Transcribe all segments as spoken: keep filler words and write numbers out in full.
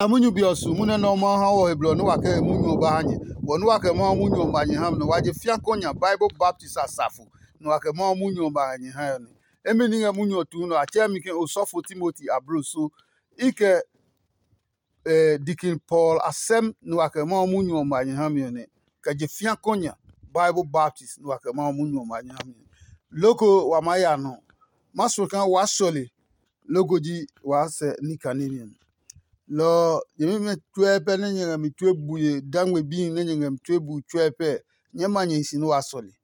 Amunyu biosu muna no ma ha wo heblo no waka munyu ba hanye wo no waka ma munyu ba hanye ham no waje fia konya Bible Baptist Asafo no waka ma munyu ba hanye ha no emeni nga munyu tu no acha mi ke Osofo Timothy Abroso ike eh Deacon Paul Asem no waka ma munyu ba hanye ham ne ka je fia konya Bible Baptist no waka ma munyu ba hanye ham loko wa maya no maso kan wa sole logo ji wa se nikanini lo yemi me twepe ne nyanga mi twebuye dangwe bi ne nyanga mi twebu twepe nyama nyinsi no asole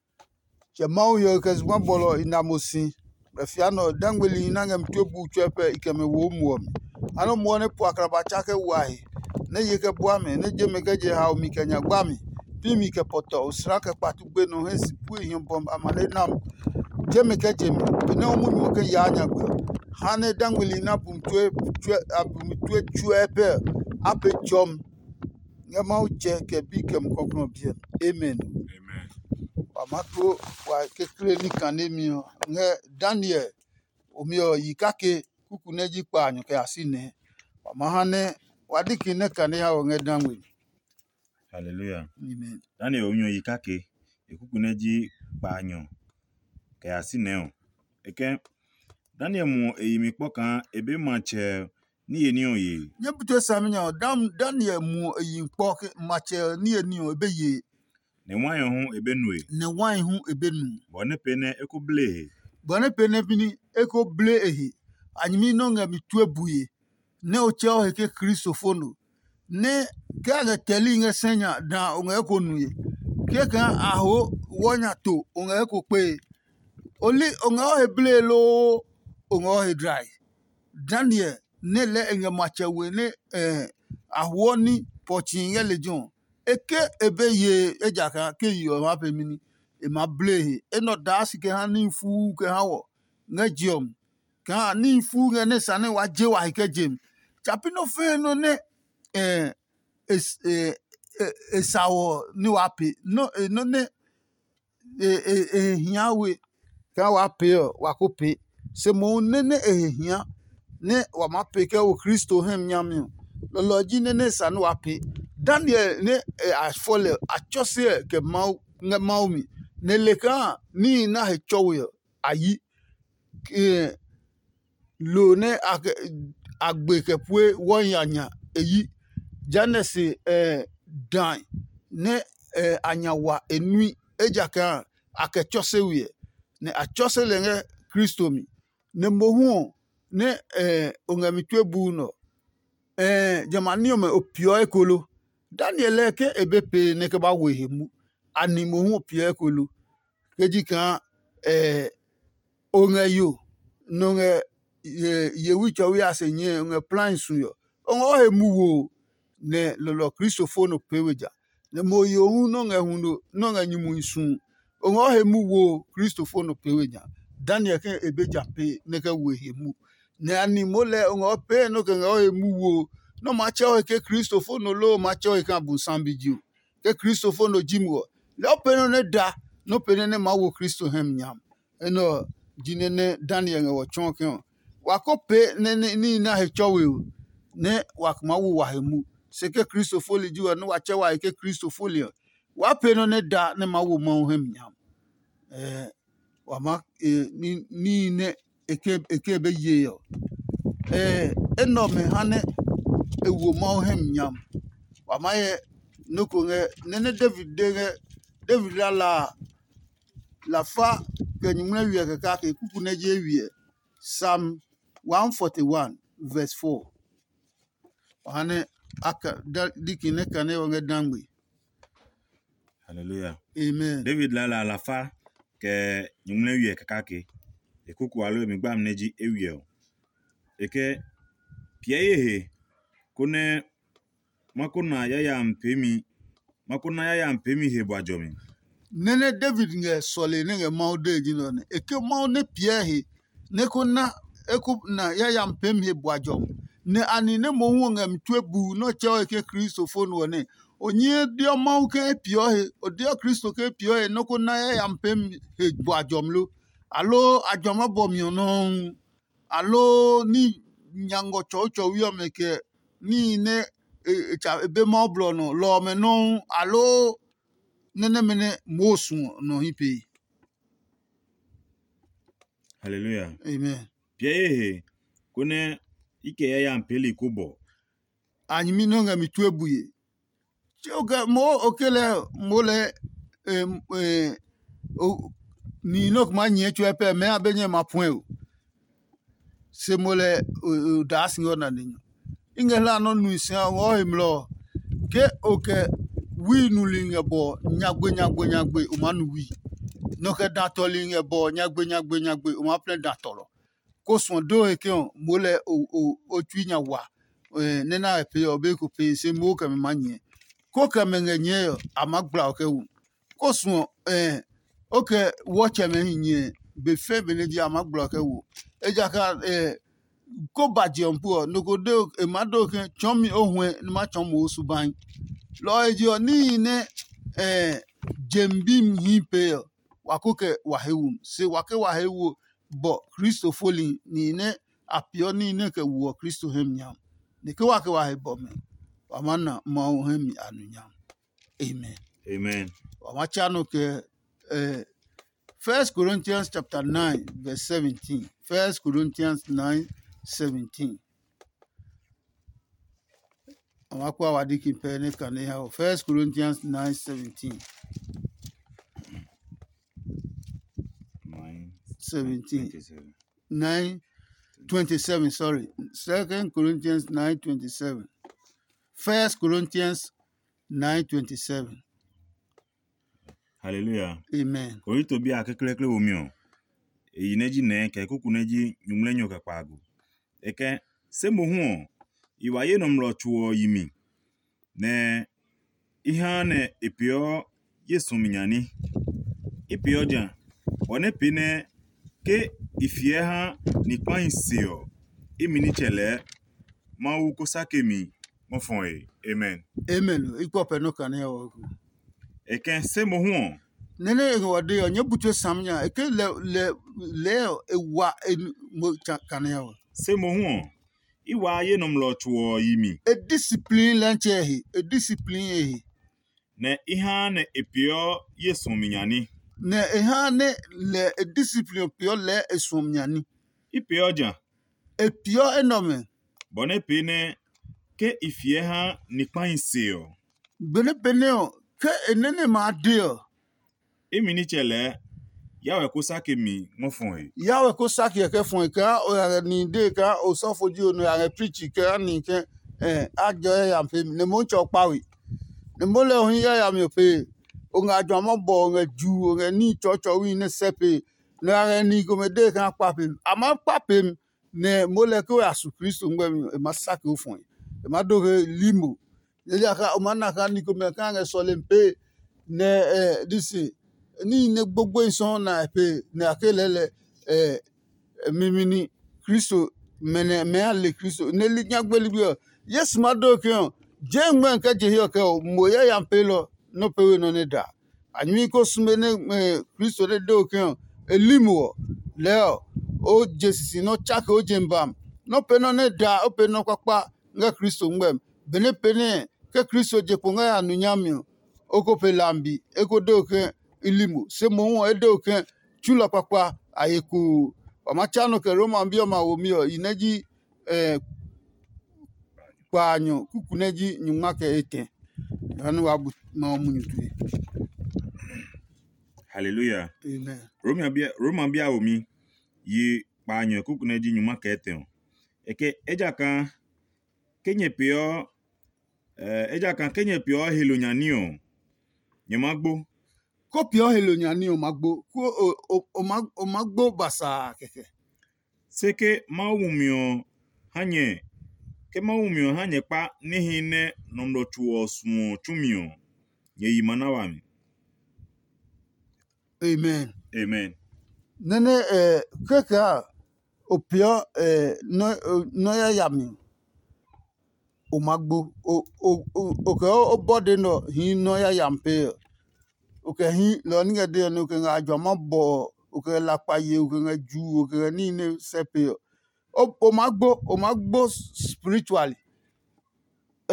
che mawo yo kezwa bolo inamosi afia no dangwe li nanga mi twebu twepe ikeme wo muo mi ano mo ne po akraba chake wahi ne yeke bua me ne je me geje ha o mi kenya gba mi pi mi ke poto usra ke patu gbe no hesi pu ehin bom amale nam je me keje mi ne o mu nyu ke ya anya gbe hane dangwili na pumtwe twe abumtwe twepe ape chom ngama uche ke bikem kokno bien amen Amen. amako wa ke kleni kanemi nge Daniel omio yikake kukuneji kpanyo ke asine amahane wadiki ne kane ha nge dangwili. Hallelujah. Amen. Daniel onyo yikake ekukuneji kpanyo ke asine o eke Daniel mu eyimi kpokan ebe mache ni eni oye. Nyebuto saminya dam Daniel mu eyim kpok mache ni eni o ebe ye. Ne wanyo hu ebe nue. Ne wan hu ebe nu. Bone pene eko ble. Bone pene bini eko ble ehi. Anyimi no nga mi twebuye. Ne oche o heke Kristofono. Ne kage teli nge senya da onga eko nuye. Keka aho wonya to onga eko kwe. Oli onga o heble lo ongo dry Daniel ne le enga machewe ne eh ahwoni pochinye lejon eke ebe ye ejaka ke yo ma pe mini e ma ble e no das ke ha ni fu ke ha wo ngajiom ka ni fu nge ne sane wa je wa ke jem chapino fe no ne eh es eh esawo ni wa pe no no ne eh eh hiawe ka wa pe wa ko pe se mo nene ehia ne wa mapeke o Kristo hem nyame loloji nene sanu wape Daniel ne afole achose ke mau nge maumi ne leka ni na he chowe ayi eh lo ne agbe ke pue wonyanya eyi janese eh dan ne eh anyawa enui ejaka akechose wie ne achose lenge Kristo mi ne mohu ne eh ongamitwebu no eh jamanio me opio ekolo Daniel ke ebepe ne ke ba wehemu ani mohu opio ekolo kejika eh ongayo no nge ye wicho wi asenye nge plan suyo ongo hemuwo ne lolo Kristofono peweja ne moyo hu no nge huno no nge nyumu nsun ongo hemuwo Kristofono peweja Daniel ke ebeja pe ne ke wehemu ne animole ongo pe no ke ngo emuwo no mache o ke Kristofono lo mache o ke abusambiju ke Kristofono jimwo lo pe no ne da no pe ne mawo Kristo hem nyam eno jinene Daniel ngo chonke wakope ne ni na he chowe ne wakmawo wahemu se ke Kristofoli jiwa no wache wa ke Kristofoli wa pe no ne da ne mawo mo hem nyam eh wama eh, ni ni ne eke eke be ye yo eh eno me hane ewo mo hem nyam wama ye noko nge nene David de David la la la fa ke nyumna wi ke ka ke kuku na je wi Psalm one forty-one verse four hane aka dikine kane wonge dangwe. Hallelujah. Amen. David la la la fa ke nyumna wi ke ka ke ekuku alo mi gbam neji ewi o eke pie he kone makona ya ya mpemi makona ya ya mpemi he bwajomi Nene David nge sole nge mau de jino ne eke mau ne pie he ne kona eku na ya ya mpemi he bwajom ne ani ne mo hu nge mtwebu no che eke Kristofono ne onye dio mau ke pie he odio Kristo ke pie he no kona ya ya mpemi he bwajom lo alo ajoma bomio no alo ni nyango chocho wi omeke ni ne cha be mo blo no lo me no alo nene mene mosu no hipe. Hallelujah. Amen. Pia ehe kune ike ya ya mpeli kubo. Anyimi no nga mitwe buye. Choga mo okele mole eh, eh, o, ni no ma nye chwe pe me abenye ma point o. Se mole o das ngona ninyo. Ingela no nu isia o himlo ke oke wi nu linge bo nyagbe nyagbe nyagbe o manu wi. No ke dato linge bo nyagbe nyagbe nyagbe o ma ple datolo. Ko son do e ke on mole o o o twinya wa. Eh, nena e pe obe ko pe se mo ke me manye. Ko ke me ngenye amagbla o ke wu. Ko son eh oke watch me nye be fe be ne di amagbla o ke wu. E jaka eh ko baje onpo no go de e ma do ke chomi ohun ni ma chomo osuban. Lo ejo ni ne eh jembim hipe wakoke wahewu se wake wahewu bo Kristo foli ni ne apio ni ne ke wo Kristo hemnyam ne ke wake wahe bo me wamana ma hemi anunyam. Amen. Amen. Wamachano ke eh First Corinthians chapter nine verse seventeen. First Corinthians nine seventeen. Amakwa wadiki pene kane hao. First Corinthians nine seventeen. Nine, seventeen. twenty-seven. nine twenty-seven, sorry. Second Corinthians nine twenty-seven. First Corinthians nine twenty-seven. Hallelujah. Amen. Korito bi akeklekle omio. Eyi neji ne ke kuku neji nyumlenyo ke kwagu. Eke se mo hu iwaye no mlo chuo yimi. Ne ihe ne epio Yesu minyani. Epio jan. One pine ke ifie ha ni kwa insio. Imini chele ma wu kosakemi mo fon e. Amen. Amen. Ikwa peno kane hao. Eke se mo hu Nene ngwade onye butu samnya eke le le le ewa mo kane hao. se mo hu iwaye no mlo chuo yimi. A discipline lanche he, a discipline he. Ne ihe ne epio Yesu minyani. Ne eha ne le a discipline pio le esomnyani. Ipio jan. E pio enome. Bone pine ke ifie ha ni kwa insio. Bene peneo ke enene ma deo. Imini chele yawe kosakemi mo fon e. Yawe ko saki ke fun ka o ya ni de ka o so foju onu ya preach ke ni ke eh ajo ya pe ne mo cho pawi. Ne mo le ohun ya ya mi pe o nga ajo mo bo nga ju o nga ni cho cho wi ne sepe na ra ni go me de kan pa pe ama pa pe ne mo le ko asu Kristo ngbe mi e ma saki o fun e ma do limo ye ya ka o ma na ka ni ko me kan ga so le pe ne eh disi ni ne gbogbo ison na pe ne akelele eh mimini Kristo mene me ale Kristo ne li nyagbeli bi yes ma do ke je ngwe nke je hi ke mo ye ya pe lo no pe we no ne da anyi ko sume ne Kristo de do ke elimo le o jesisi no chake o jembam no pe no ne da o pe no kwakpa nga Kristo ngwem bene pene ke Kristo je ko nga anu nyami o ko pe lambi e ko do ke ilimo se mo won edo kan chula papa ayeku omachano ke Roma mbio ma omio ineji eh panyo kukuneji nyuma ke ete anu wabu ma omunyutu. Hallelujah. Amen. Roma bia Roma bia omi yi panyo kukuneji nyuma ke ete. Eke eja kan kenye pio eh eja kan kenye pio helonyani o. Nyamagbo Ko pio helonyani o magbo ko o o magbo basa keke. seke mawumio hanye ke mawumio hanye pa nihine nomdo chuo sumo chumio ye yimanawami. Amen. Amen. Nene eh keke o pio eh no no ya yami o magbo o o o ke o body no hi no ya yampe o ke hi lo ni de no ke nga joma bo o ke la paye o ke nga ju o ke ni ne sepe o o magbo o magbo spiritually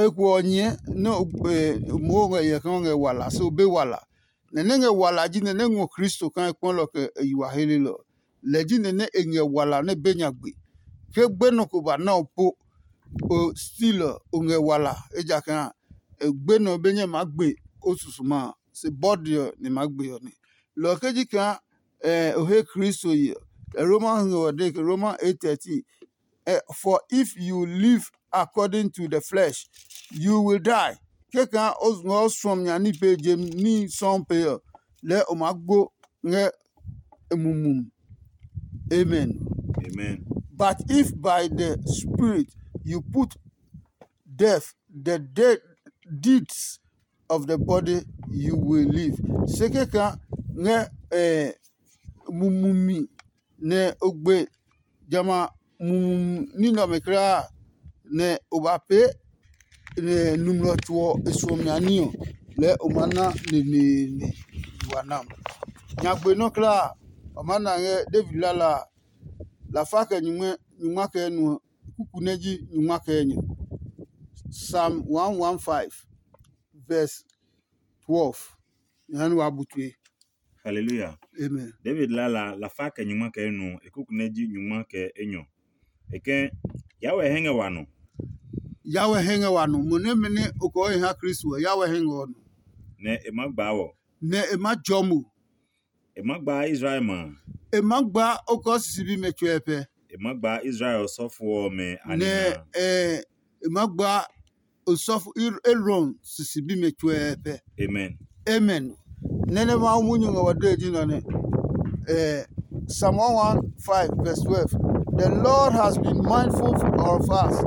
eku onye no mo nge ye kan nge wala so be wala ne ne nge wala ji ne ne ngo Kristo kan pon lo ke yiwa hele lo le ji ne ne nge wala ne benya gbe ke gbe no ko ba na po o style o nge wala eja kan gbe no benya magbe osusuma se body ni magbe yo ni lo keji kan eh o he Kristo yi Roman nge Roman eight thirteen uh, for if you live according to the flesh, you will die. Kekan os from yani page ni son pay le omagbo nge emumum. Amen. Amen. But if by the Spirit you put death, the dead deeds of the body, you will live. Sekeka nge eh, mumumi ne ogbe jama mum nino mekra ne obape ne numro tuo esomyanio le omana ne ne ne wanam nyagbe no kla omana nge David lala la faka nyumwe nyumwa ke nu kukuneji nyumwa ke nyu Psalm one fifteen verse twelve yan wa butwe. Hallelujah. Amen. David lala la faka nyumwa ke nu ekukuneji nyumwa ke enyo eke yawe henge wano yawe henge wano mune mene oko ha Kristo yawe henge wano ne emagbawo ne emajomu emagba Israel ma emagba oko sisibi metwepe emagba Israel sofo me anina ne eh emagba osofu Aaron sisibi metwepe. Amen. Amen. Nene ma munyu nga wadeji nane eh Psalm one fifteen verse twelve. The Lord has been mindful of us.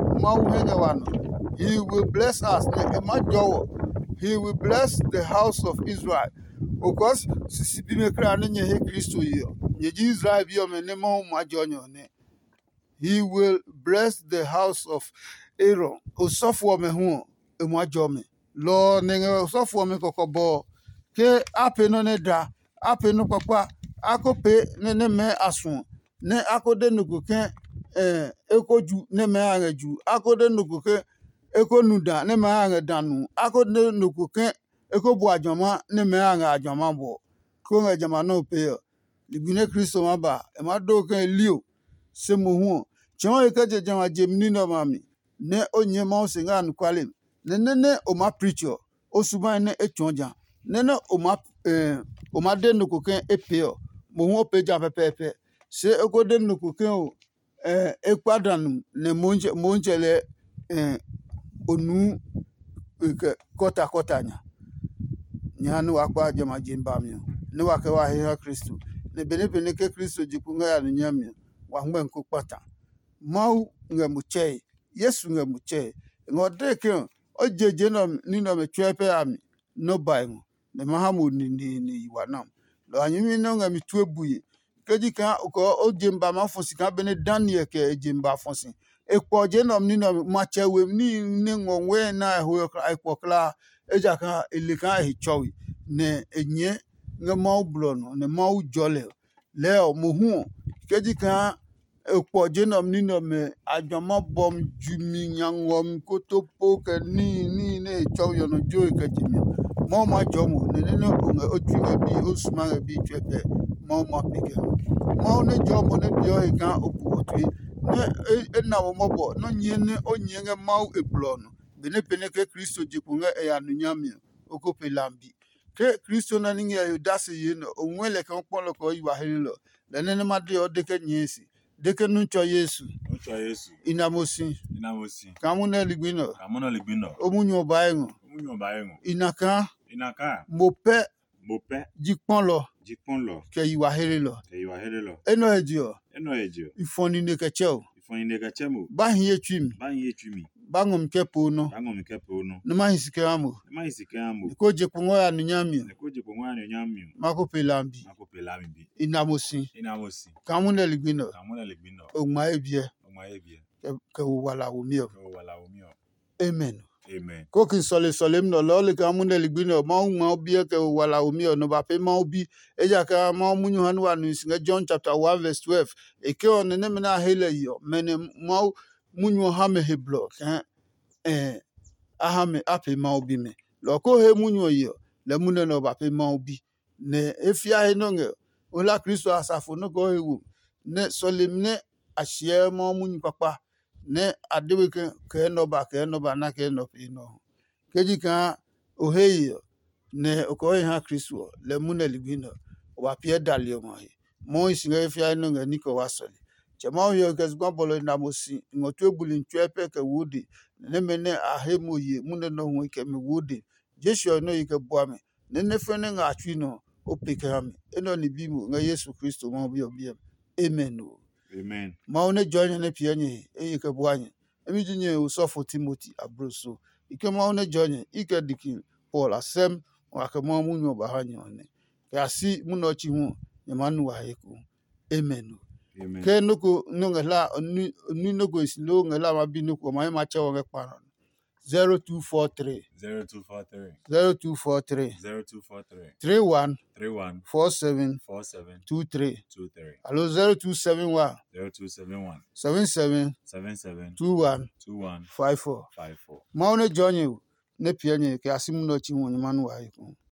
He will bless us. He will bless the house of Israel. Of course, sisibi mekra ne nye Kristo yo. Nye Israel bi o me ne mo majonyo ne. He will bless the house of Aaron. Osofo me hu e majome. Lord ne osofo me kokobo ke ape no ne da. Ape no papa akope ne ne me asun. Ne akode nukuke eh ekoju ne me angeju akode nukuke ekonuda ne me ange danu akode nukuke ekobu ajoma ne me ange ajoma bo ko nge jama no pe libine Kristo maba e ma do kan lio se mo hu chon e ka je jama jemni no mami ne onye ma o singa anu kwale ne ne ne o ma preacher o suban ne echonja ne ne o ma eh o ma de nukuke epe mo hu opeja pepepe se ekode nukuke o eh ekwadanu ne monje monjele eh onu ke kota kota nya nyanu akwa jama jimba mi ne wa ke wa he Kristo ne bene bene ke Kristo jikunga ya nyami wa ngbe nku pata mau nge muche Yesu nge muche ngode ke o jeje no ni no me twepe ami no bai ngo ne mahamu ni ni ni wanam lo anyimi no nge mi tuebuye keji kan ko o jemba ma fonsi kan bene Daniel ke jemba fonsi e po je no ni no ma chewe ni ni ngonwe na ho ai po kla eja kan ele kan hi chowi ne enye nge ma blo no ne ma jole le o mo hu keji kan e po je no ni no me ajoma bom jumi nyangom kotopo ke ni ni ne chowi no jo ke jimi mo ma jomo ne ne no o twi bi o suma bi twepe mo ma pike mo ne jomo ne bio e kan opu otwi ne e na wo mobo no nye ne onye nge mau eblo no bene pene ke Kristo jikunga e ya nunyami okope lambi ke Kristo na ninge ya dase yeno onwele kan polo ko yiwa helilo le ne ma de o de ke nyesi de ke nuncho Yesu Nuncho Yesu inamosi inamosi kamune ligbino kamono ligbino omunyo baengo omunyo baengo inaka inaka mope mope jikpon lo jikpon lo ke yiwa helilo ke yiwa helilo eno edio eno ejo ifoni ne ke cheo ifoni ne ke chemo ba hiye twim ba hiye twimi bangom kepo no bangom kepo no ne ma hisike amo ne ma hisike amo ko je kungo ya nunyami ne ko je kungo ya nunyami mako pelambi mako pelambi bi inamosi inamosi kamune ligbino kamune ligbino ogma ebie ogma ebie ke wala umio ke wala umio amen amen ko kin sole sole mno lo le kamune ligbino ma uma obie ke wala umio no ba pe ma obi eja ka ma munyu hanu anu singa John chapter one verse twelve e ke on ne mena hele yo mene ma munyu ha me heblo eh ahame ape ma obi me loko he munyo yo le mune no ba pe ma obi ne efia he no nge ola Kristo asafo no go ewu ne solemne ahye ma munyi papa ne adewe ke ke no ba ke no ba na ke no pe no keji kan oheyo ne okoye ha Kristo le mune libino wa pie dalio mo he mo isinga efia no nge niko wasoli chema yo ke zgwa bolo na mosi ngotu egbuli ntwepe ke wudi ne mene ahemu ye mune no hu ke me wudi Jesu no yike boame ne ne fene nga atwi no opeke hame eno ni bimu nga Yesu Kristo mo bi obi amen o Amen. ma one join ne pie nye e ke boanye emi jinye usofo Timothy abroso ike ma one join ike dikin Paul asem wa ke mo munyo ba ha nyone ya si muno chi hu nyamanu wa heku amen o Amen. ke nuko nungela ni ni nuko islo ngela ma bi nuko ma ma che wonge kparo zero two four three zero two four three zero two four three zero two four three three one three one four seven four seven two three two three allo zero two seven one zero two seven one seven seven seven seven two one two one five four five four. ma one join you ne pie nye ke asimu no chi hu nyamanu wa heku